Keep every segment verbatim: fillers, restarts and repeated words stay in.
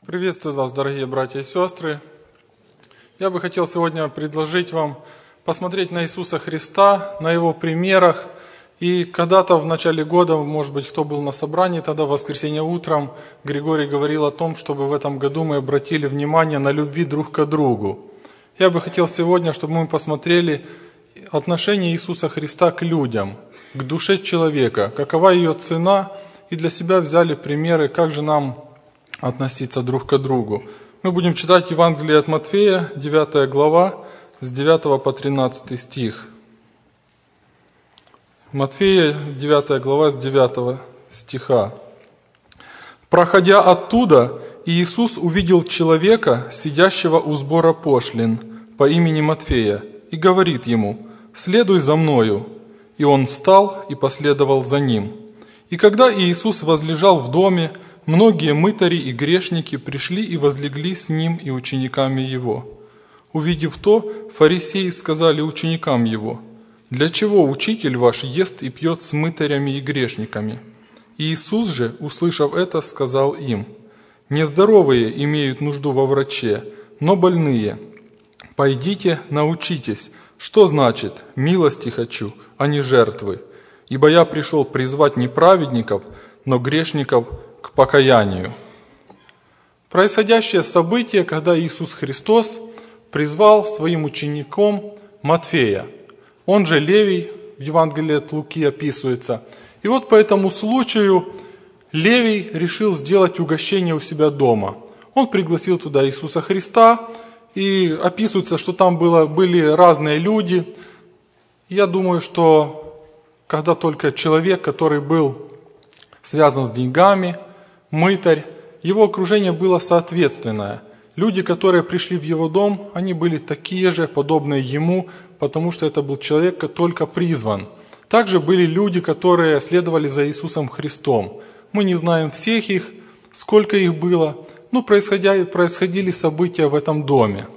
Приветствую вас, дорогие братья и сестры. Я бы хотел сегодня предложить вам посмотреть на Иисуса Христа, на Его примерах. И когда-то в начале года, может быть, кто был на собрании, тогда в воскресенье утром Григорий говорил о том, чтобы в этом году мы обратили внимание на любви друг к другу. Я бы хотел сегодня, чтобы мы посмотрели отношение Иисуса Христа к людям, к душе человека, какова ее цена, и для себя взяли примеры, как же нам относиться друг к другу. Мы будем читать Евангелие от Матфея, девятая глава, с девятого по тринадцатый стих. Матфея, девятая глава, с девятого стиха. «Проходя оттуда, Иисус увидел человека, сидящего у сбора пошлин, по имени Матфея, и говорит ему: „Следуй за мною“. И он встал и последовал за ним. И когда Иисус возлежал в доме, многие мытари и грешники пришли и возлегли с ним и учениками его. Увидев то, фарисеи сказали ученикам его: „Для чего учитель ваш ест и пьет с мытарями и грешниками?“ Иисус же, услышав это, сказал им: „Нездоровые имеют нужду во враче, но больные. Пойдите, научитесь, что значит «милости хочу, а не жертвы». Ибо я пришел призвать не праведников, но грешников к покаянию“». Происходящее событие, когда Иисус Христос призвал своим учеником Матфея. Он же Левий, в Евангелии от Луки описывается. И вот по этому случаю Левий решил сделать угощение у себя дома. Он пригласил туда Иисуса Христа, и описывается, что там было, были разные люди. Я думаю, что когда только человек, который был связан с деньгами, мытарь, его окружение было соответственное. Люди, которые пришли в его дом, они были такие же, подобные ему, потому что это был человек, который только призван. Также были люди, которые следовали за Иисусом Христом. Мы не знаем всех их, сколько их было, но происходили, происходили события в этом доме.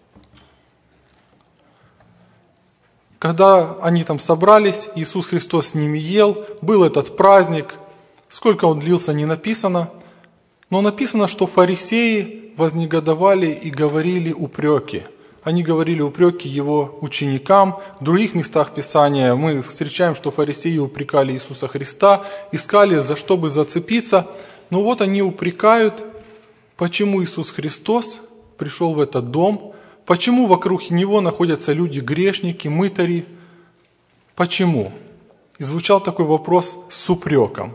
Когда они там собрались, Иисус Христос с ними ел, был этот праздник. Сколько он длился, не написано. Но написано, что фарисеи вознегодовали и говорили упреки. Они говорили упреки его ученикам. В других местах Писания мы встречаем, что фарисеи упрекали Иисуса Христа, искали, за что бы зацепиться. Но вот они упрекают, почему Иисус Христос пришел в этот дом, почему вокруг него находятся люди грешники, мытари. Почему? И звучал такой вопрос с упреком.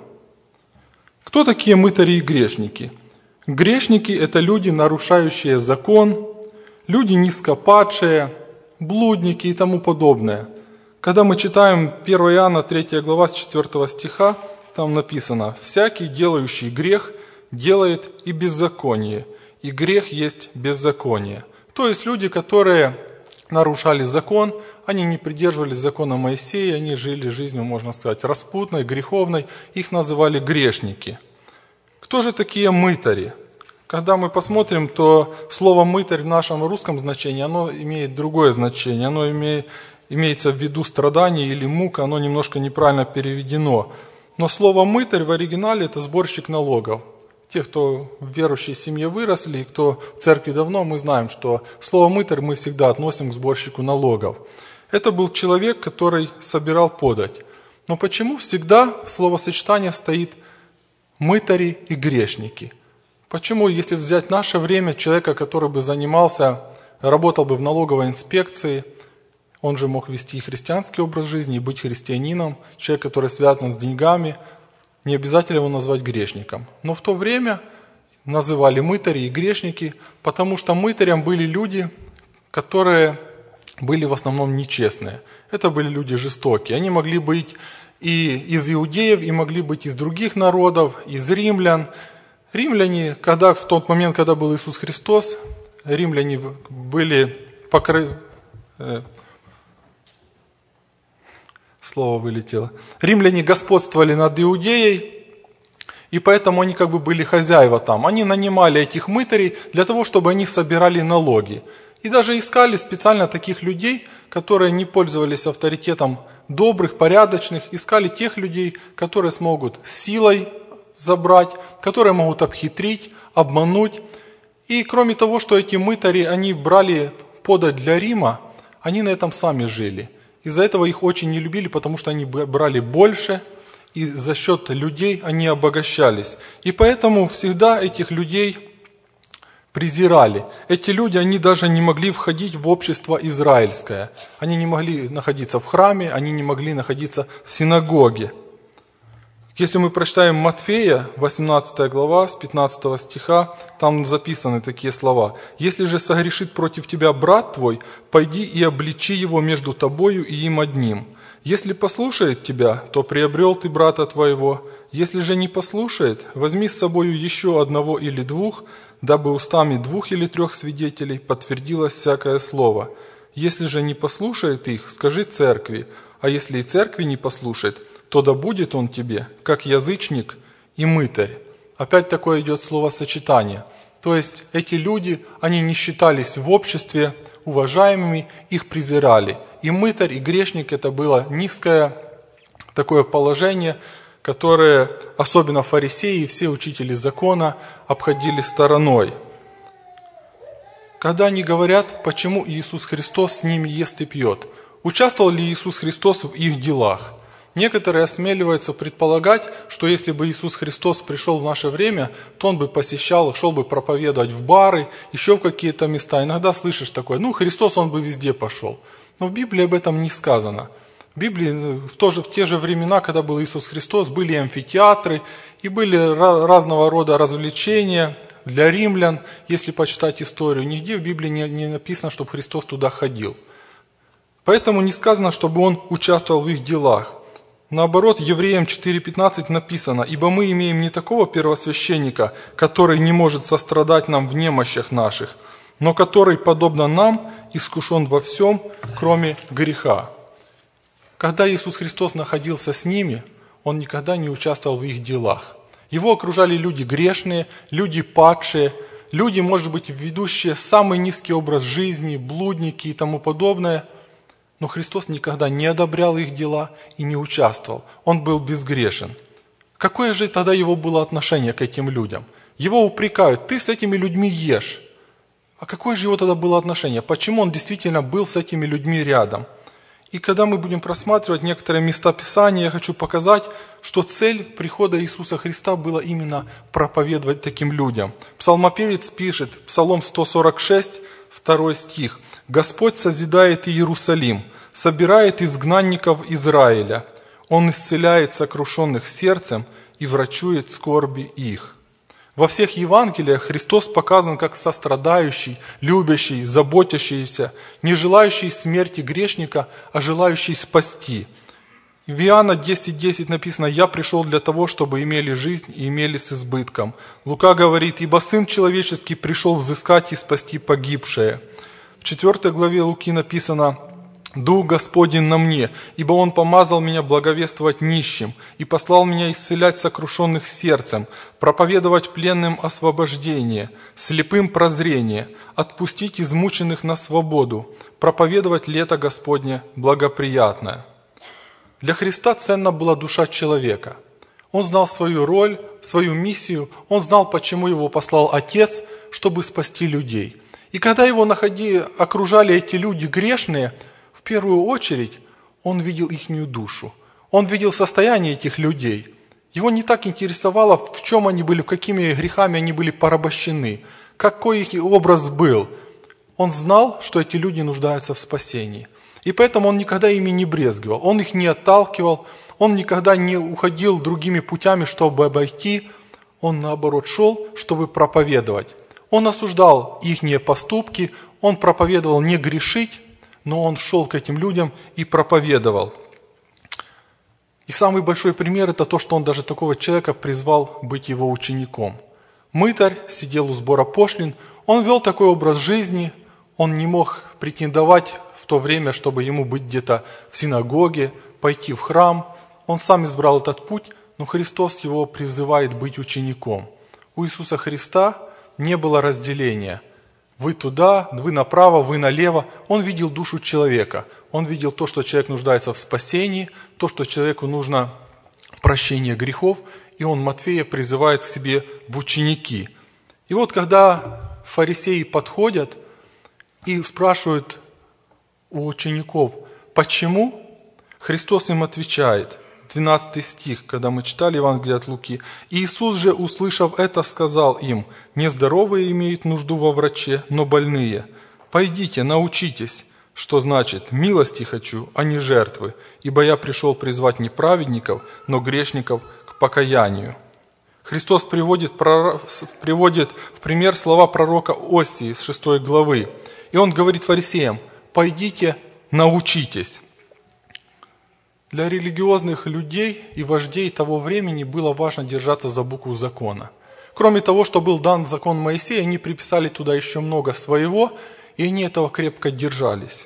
Кто такие мытари и грешники? Грешники – это люди, нарушающие закон, люди низкопадшие, блудники и тому подобное. Когда мы читаем первое Иоанна третья глава с четвёртого стиха, там написано: «Всякий, делающий грех, делает и беззаконие, и грех есть беззаконие». То есть люди, которые нарушали закон, они не придерживались закона Моисея, они жили жизнью, можно сказать, распутной, греховной, их называли грешники. Кто же такие мытари? Когда мы посмотрим, то слово «мытарь» в нашем русском значении, оно имеет другое значение, оно имеет, имеется в виду страдание или мука, оно немножко неправильно переведено. Но слово «мытарь» в оригинале – это сборщик налогов. Те, кто в верующей семье выросли, и кто в церкви давно, мы знаем, что слово «мытарь» мы всегда относим к сборщику налогов. Это был человек, который собирал подать. Но почему всегда в словосочетании стоит «мытари» и «грешники»? Почему, если взять наше время, человека, который бы занимался, работал бы в налоговой инспекции, он же мог вести христианский образ жизни и быть христианином, человек, который связан с деньгами, не обязательно его назвать грешником. Но в то время называли мытари и грешники, потому что мытарям были люди, которые были в основном нечестные. Это были люди жестокие. Они могли быть и из иудеев, и могли быть из других народов, из римлян. Римляне, когда, в тот момент, когда был Иисус Христос, римляне были покры... Слово вылетело. Римляне господствовали над Иудеей, и поэтому они как бы были хозяева там. Они нанимали этих мытарей для того, чтобы они собирали налоги. И даже искали специально таких людей, которые не пользовались авторитетом добрых, порядочных. Искали тех людей, которые смогут силой забрать, которые могут обхитрить, обмануть. И кроме того, что эти мытари, они брали подать для Рима, они на этом сами жили. Из-за этого их очень не любили, потому что они брали больше, и за счет людей они обогащались. И поэтому всегда этих людей презирали. Эти люди, они даже не могли входить в общество израильское. Они не могли находиться в храме, они не могли находиться в синагоге. Если мы прочитаем Матфея, восемнадцатая глава, с пятнадцатого стиха, там записаны такие слова. «Если же согрешит против тебя брат твой, пойди и обличи его между тобою и им одним. Если послушает тебя, то приобрел ты брата твоего. Если же не послушает, возьми с собою еще одного или двух, дабы устами двух или трех свидетелей подтвердилось всякое слово. Если же не послушает их, скажи церкви, а если и церкви не послушает, то да будет он тебе, как язычник и мытарь». Опять такое идет словосочетание. То есть эти люди, они не считались в обществе уважаемыми, их презирали. И мытарь, и грешник – это было низкое такое положение, которое особенно фарисеи и все учители закона обходили стороной. Когда они говорят, почему Иисус Христос с ними ест и пьет, участвовал ли Иисус Христос в их делах? Некоторые осмеливаются предполагать, что если бы Иисус Христос пришел в наше время, то Он бы посещал, шел бы проповедовать в бары, еще в какие-то места. Иногда слышишь такое, ну Христос, Он бы везде пошел. Но в Библии об этом не сказано. В Библии в, то же, в те же времена, когда был Иисус Христос, были амфитеатры и были разного рода развлечения для римлян, если почитать историю. Нигде в Библии не, не написано, чтобы Христос туда ходил. Поэтому не сказано, чтобы Он участвовал в их делах. Наоборот, Евреям четыре пятнадцать написано: «Ибо мы имеем не такого первосвященника, который не может сострадать нам в немощах наших, но который, подобно нам, искушен во всем, кроме греха». Когда Иисус Христос находился с ними, Он никогда не участвовал в их делах. Его окружали люди грешные, люди падшие, люди, может быть, ведущие самый низкий образ жизни, блудники и тому подобное. Но Христос никогда не одобрял их дела и не участвовал. Он был безгрешен. Какое же тогда его было отношение к этим людям? Его упрекают: ты с этими людьми ешь. А какое же его тогда было отношение? Почему он действительно был с этими людьми рядом? И когда мы будем просматривать некоторые места Писания, я хочу показать, что цель прихода Иисуса Христа была именно проповедовать таким людям. Псалмопевец пишет, Псалом сто сорок шесть, второй стих: «Господь созидает Иерусалим, собирает изгнанников Израиля. Он исцеляет сокрушенных сердцем и врачует скорби их». Во всех Евангелиях Христос показан как сострадающий, любящий, заботящийся, не желающий смерти грешника, а желающий спасти. В Иоанна десять десять написано: «Я пришел для того, чтобы имели жизнь и имели с избытком». Лука говорит: «Ибо Сын Человеческий пришел взыскать и спасти погибшее». В четвёртой главе Луки написано: «Дух Господень на мне, ибо Он помазал меня благовествовать нищим и послал меня исцелять сокрушенных сердцем, проповедовать пленным освобождение, слепым прозрение, отпустить измученных на свободу, проповедовать лето Господне благоприятное». Для Христа ценна была душа человека. Он знал свою роль, свою миссию, он знал, почему его послал Отец, чтобы спасти людей. И когда его находи, окружали эти люди грешные, в первую очередь он видел ихнюю душу. Он видел состояние этих людей. Его не так интересовало, в чем они были, какими грехами они были порабощены, какой их образ был. Он знал, что эти люди нуждаются в спасении. И поэтому он никогда ими не брезговал, он их не отталкивал, он никогда не уходил другими путями, чтобы обойти. Он, наоборот, шел, чтобы проповедовать. Он осуждал ихние поступки, он проповедовал не грешить, но он шел к этим людям и проповедовал. И самый большой пример – это то, что он даже такого человека призвал быть его учеником. Мытарь сидел у сбора пошлин, он вел такой образ жизни, он не мог претендовать в то время, чтобы ему быть где-то в синагоге, пойти в храм. Он сам избрал этот путь, но Христос его призывает быть учеником. У Иисуса Христа не было разделения. Вы туда, вы направо, вы налево. Он видел душу человека. Он видел то, что человек нуждается в спасении, то, что человеку нужно прощение грехов. И он Матфея призывает к себе в ученики. И вот когда фарисеи подходят и спрашивают у учеников, почему? Христос им отвечает, двенадцатый стих, когда мы читали Евангелие от Луки. «Иисус же, услышав это, сказал им, нездоровые имеют нужду во враче, но больные. Пойдите, научитесь, что значит «милости хочу, а не жертвы, ибо я пришел призвать не праведников, но грешников к покаянию». Христос приводит, приводит в пример слова пророка Осии из шестой главы. И он говорит фарисеям, «Пойдите, научитесь». Для религиозных людей и вождей того времени было важно держаться за букву закона. Кроме того, что был дан закон Моисея, они приписали туда еще много своего, и они этого крепко держались.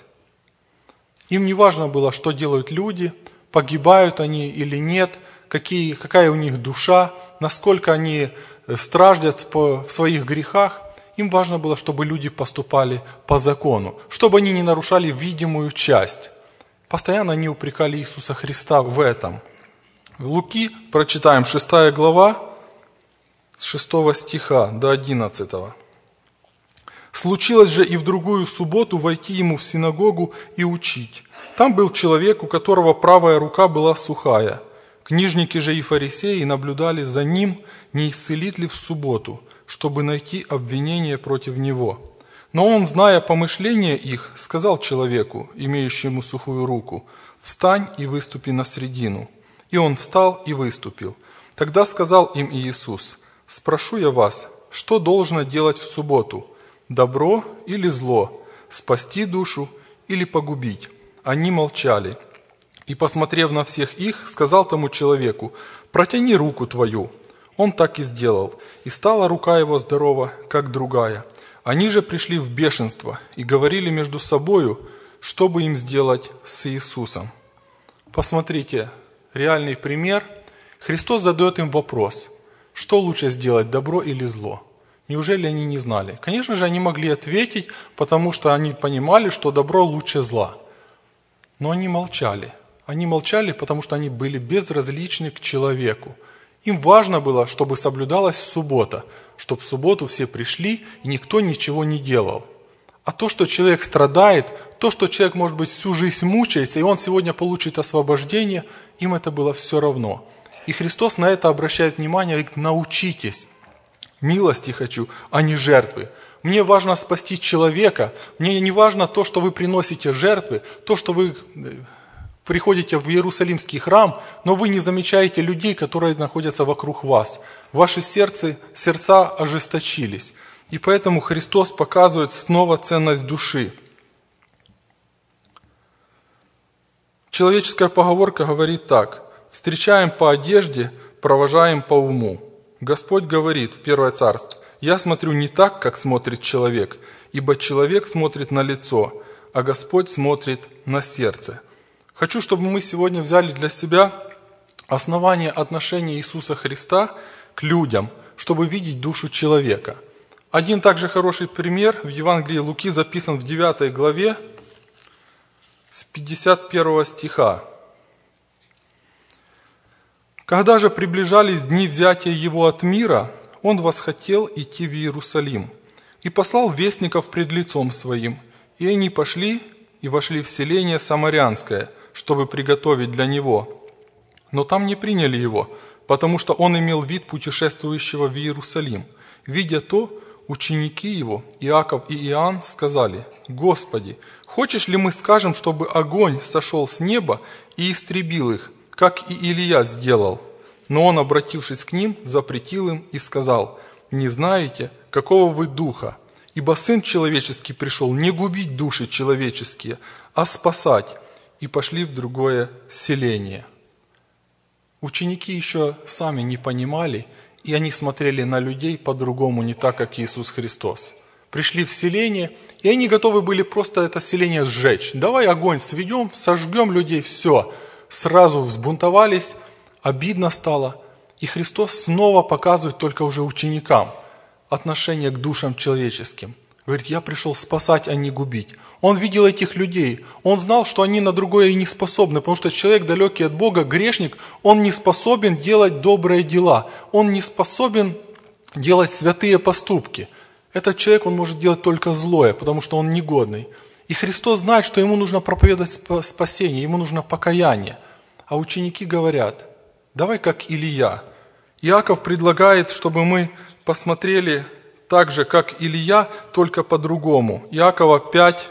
Им не важно было, что делают люди, погибают они или нет, какие, какая у них душа, насколько они страждят в своих грехах. Им важно было, чтобы люди поступали по закону, чтобы они не нарушали видимую часть. Постоянно они упрекали Иисуса Христа в этом. В Луки прочитаем шестая глава, с шестого стиха до одиннадцатого. «Случилось же и в другую субботу войти ему в синагогу и учить. Там был человек, у которого правая рука была сухая. Книжники же и фарисеи наблюдали за ним, не исцелит ли в субботу, чтобы найти обвинение против него. Но он, зная помышления их, сказал человеку, имеющему сухую руку, «Встань и выступи на средину». И он встал и выступил. Тогда сказал им Иисус, «Спрошу я вас, что должно делать в субботу, добро или зло, спасти душу или погубить?» Они молчали. И, посмотрев на всех их, сказал тому человеку, «Протяни руку твою». Он так и сделал, и стала рука его здорова, как другая. Они же пришли в бешенство и говорили между собою, что бы им сделать с Иисусом. Посмотрите, реальный пример. Христос задает им вопрос, что лучше сделать, добро или зло? Неужели они не знали? Конечно же, они могли ответить, потому что они понимали, что добро лучше зла. Но они молчали. Они молчали, потому что они были безразличны к человеку. Им важно было, чтобы соблюдалась суббота, чтобы в субботу все пришли и никто ничего не делал. А то, что человек страдает, то, что человек, может быть, всю жизнь мучается, и он сегодня получит освобождение, им это было все равно. И Христос на это обращает внимание и говорит, научитесь, милости хочу, а не жертвы. Мне важно спасти человека, мне не важно то, что вы приносите жертвы, то, что вы приходите в Иерусалимский храм, но вы не замечаете людей, которые находятся вокруг вас. Ваши сердца, сердца ожесточились. И поэтому Христос показывает снова ценность души. Человеческая поговорка говорит так. Встречаем по одежде, провожаем по уму. Господь говорит в Первое Царство, «Я смотрю не так, как смотрит человек, ибо человек смотрит на лицо, а Господь смотрит на сердце». Хочу, чтобы мы сегодня взяли для себя основание отношения Иисуса Христа к людям, чтобы видеть душу человека. Один также хороший пример в Евангелии Луки записан в девятой главе с пятьдесят первого стиха. «Когда же приближались дни взятия его от мира, он восхотел идти в Иерусалим и послал вестников пред лицом своим, и они пошли и вошли в селение Самарянское, чтобы приготовить для него. Но там не приняли его, потому что он имел вид путешествующего в Иерусалим. Видя то, ученики его, Иаков и Иоанн, сказали, «Господи, хочешь ли мы скажем, чтобы огонь сошел с неба и истребил их, как и Илия сделал?» Но он, обратившись к ним, запретил им и сказал, «Не знаете, какого вы духа, ибо Сын Человеческий пришел не губить души человеческие, а спасать». И пошли в другое селение. Ученики еще сами не понимали, и они смотрели на людей по-другому, не так, как Иисус Христос. Пришли в селение, и они готовы были просто это селение сжечь. Давай огонь сведем, сожгем людей, все. Сразу взбунтовались, обидно стало. И Христос снова показывает только уже ученикам отношение к душам человеческим. Говорит, я пришел спасать, а не губить. Он видел этих людей. Он знал, что они на другое и не способны, потому что человек, далекий от Бога, грешник, он не способен делать добрые дела. Он не способен делать святые поступки. Этот человек, он может делать только злое, потому что он негодный. И Христос знает, что ему нужно проповедовать спасение, ему нужно покаяние. А ученики говорят, давай как Илия. Иаков предлагает, чтобы мы посмотрели так же, как Илия, только по-другому. Иакова пять,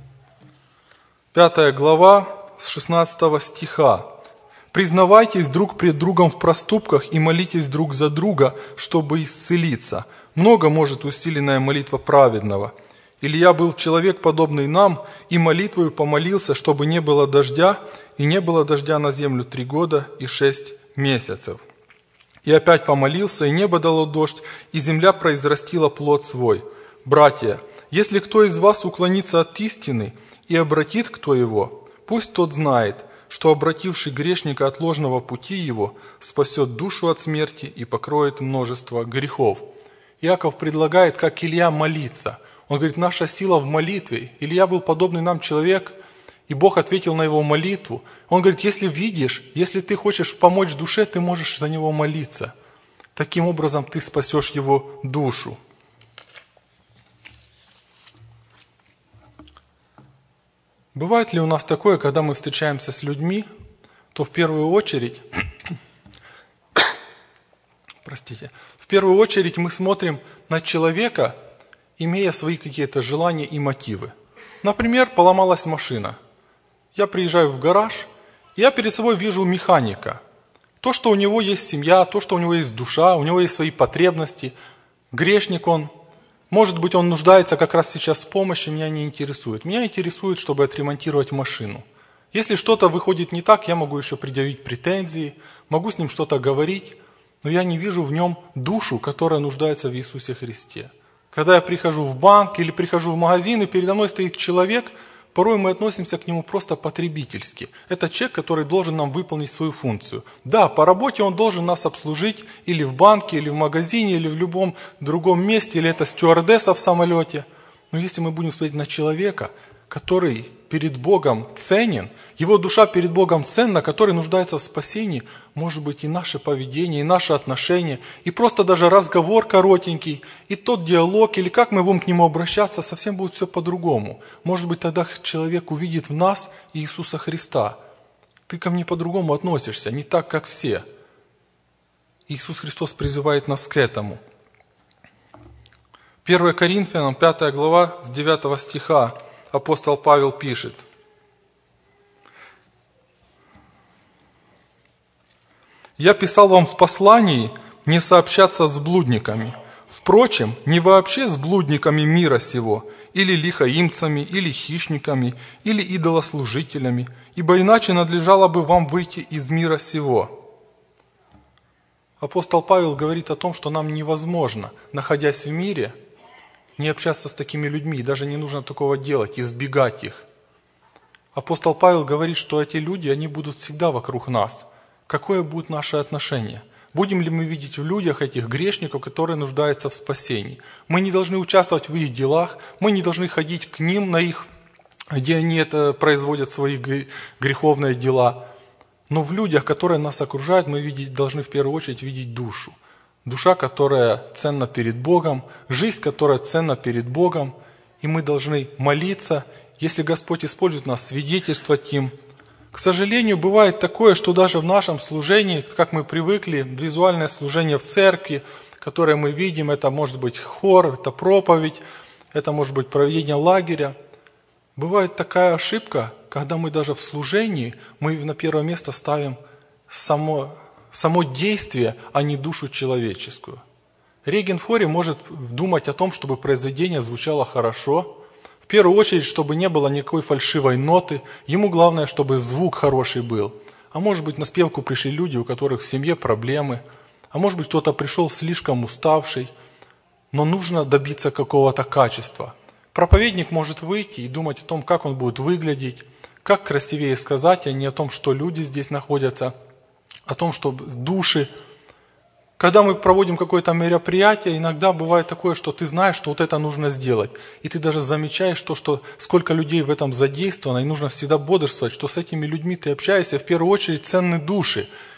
пятая глава, с шестнадцатого стиха. «Признавайтесь друг пред другом в проступках и молитесь друг за друга, чтобы исцелиться. Много может усиленная молитва праведного. Илья был человек, подобный нам, и молитвою помолился, чтобы не было дождя, и не было дождя на землю три года и шесть месяцев. И опять помолился, и небо дало дождь, и земля произрастила плод свой. Братья, если кто из вас уклонится от истины и обратит кто его, пусть тот знает, что обративший грешника от ложного пути его спасет душу от смерти и покроет множество грехов». Иаков предлагает, как Илья, молиться. Он говорит, наша сила в молитве. Илья был подобный нам человек, и Бог ответил на его молитву. Он говорит, если видишь, если ты хочешь помочь душе, ты можешь за него молиться. Таким образом ты спасешь его душу. Бывает ли у нас такое, когда мы встречаемся с людьми, то в первую очередь, простите, в первую очередь мы смотрим на человека, имея свои какие-то желания и мотивы. Например, поломалась машина. Я приезжаю в гараж, и я перед собой вижу механика. То, что у него есть семья, то, что у него есть душа, у него есть свои потребности. Грешник он. Может быть, он нуждается как раз сейчас в помощи, меня не интересует. Меня интересует, чтобы отремонтировать машину. Если что-то выходит не так, я могу еще предъявить претензии, могу с ним что-то говорить, но я не вижу в нем душу, которая нуждается в Иисусе Христе. Когда я прихожу в банк или прихожу в магазин, и передо мной стоит человек, порой мы относимся к нему просто потребительски. Это человек, который должен нам выполнить свою функцию. Да, по работе он должен нас обслужить или в банке, или в магазине, или в любом другом месте, или это стюардесса в самолете. Но если мы будем смотреть на человека, который перед Богом ценен, его душа перед Богом ценна, который нуждается в спасении, может быть и наше поведение, и наши отношения, и просто даже разговор коротенький, и тот диалог, или как мы будем к нему обращаться, совсем будет все по-другому. Может быть, тогда человек увидит в нас Иисуса Христа. Ты ко мне по-другому относишься, не так, как все. Иисус Христос призывает нас к этому. первое Коринфянам, пятая глава, с девятого стиха. Апостол Павел пишет: «Я писал вам в послании не сообщаться с блудниками. Впрочем, не вообще с блудниками мира сего, или лихаимцами, или хищниками, или идолослужителями, ибо иначе надлежало бы вам выйти из мира сего». Апостол Павел говорит о том, что нам невозможно, находясь в мире, не общаться с такими людьми, даже не нужно такого делать, избегать их. Апостол Павел говорит, что эти люди, они будут всегда вокруг нас. Какое будет наше отношение? Будем ли мы видеть в людях этих грешников, которые нуждаются в спасении? Мы не должны участвовать в их делах, мы не должны ходить к ним, на их, где они это производят свои греховные дела. Но в людях, которые нас окружают, мы видеть, должны в первую очередь видеть душу. Душа, которая ценна перед Богом, жизнь, которая ценна перед Богом, и мы должны молиться, если Господь использует нас, свидетельствовать им. К сожалению, бывает такое, что даже в нашем служении, как мы привыкли, визуальное служение в церкви, которое мы видим, это может быть хор, это проповедь, это может быть проведение лагеря. Бывает такая ошибка, когда мы даже в служении, мы на первое место ставим само само действие, а не душу человеческую. Реген в хоре может думать о том, чтобы произведение звучало хорошо, в первую очередь, чтобы не было никакой фальшивой ноты, ему главное, чтобы звук хороший был. А может быть, на спевку пришли люди, у которых в семье проблемы, а может быть, кто-то пришел слишком уставший, но нужно добиться какого-то качества. Проповедник может выйти и думать о том, как он будет выглядеть, как красивее сказать, а не о том, что люди здесь находятся, о том, что души. Когда мы проводим какое-то мероприятие, иногда бывает такое, что ты знаешь, что вот это нужно сделать. И ты даже замечаешь то, что сколько людей в этом задействовано, и нужно всегда бодрствовать, что с этими людьми ты общаешься, в первую очередь ценны души.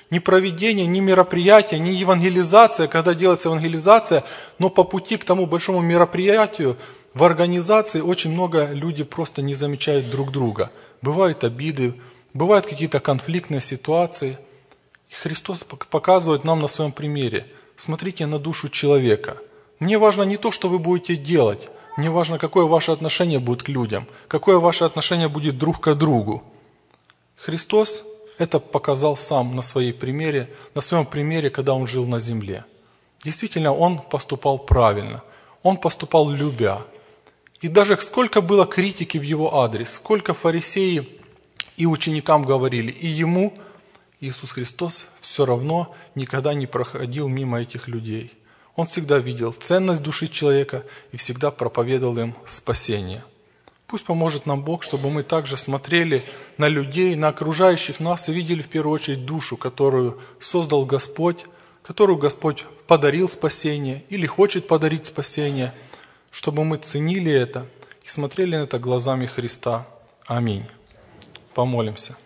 Ни проведение, ни мероприятие, ни евангелизация, когда делается евангелизация, но по пути к тому большому мероприятию в организации очень много людей просто не замечают друг друга. Бывают обиды, бывают какие-то конфликтные ситуации. И Христос показывает нам на своем примере. Смотрите на душу человека. Мне важно не то, что вы будете делать. Мне важно, какое ваше отношение будет к людям, какое ваше отношение будет друг к другу. Христос это показал сам на своей примере, на своем примере, когда Он жил на земле. Действительно, Он поступал правильно, Он поступал любя. И даже сколько было критики в Его адрес, сколько фарисеи и ученикам говорили, и Ему, Иисус Христос, все равно никогда не проходил мимо этих людей. Он всегда видел ценность души человека и всегда проповедовал им спасение. Пусть поможет нам Бог, чтобы мы также смотрели на людей, на окружающих нас и видели в первую очередь душу, которую создал Господь, которую Господь подарил спасение или хочет подарить спасение, чтобы мы ценили это и смотрели на это глазами Христа. Аминь. Помолимся.